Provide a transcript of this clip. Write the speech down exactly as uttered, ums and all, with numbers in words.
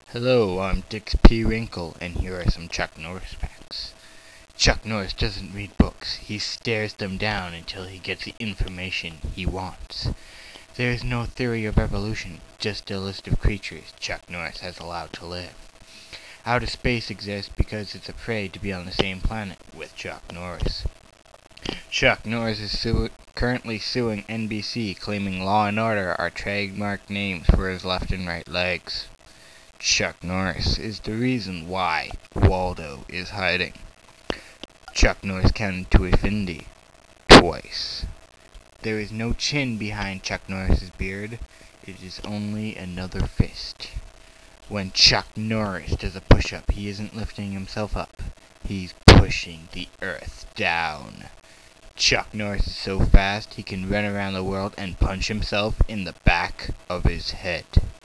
Hello, I'm Dix P. Wrinkle, and here are some Chuck Norris facts. Chuck Norris doesn't read books. He stares them down until he gets the information he wants. There is no theory of evolution, just a list of creatures Chuck Norris has allowed to live. Outer space exists because it's afraid to be on the same planet with Chuck Norris. Chuck Norris is su- currently suing N B C, claiming Law and Order are trademark names for his left and right legs. Chuck Norris is the reason why Waldo is hiding. Chuck Norris counted to infinity twice. There is no chin behind Chuck Norris's beard. It is only another fist. When Chuck Norris does a push-up, he isn't lifting himself up. He's pushing the earth down. Chuck Norris is so fast he can run around the world and punch himself in the back of his head.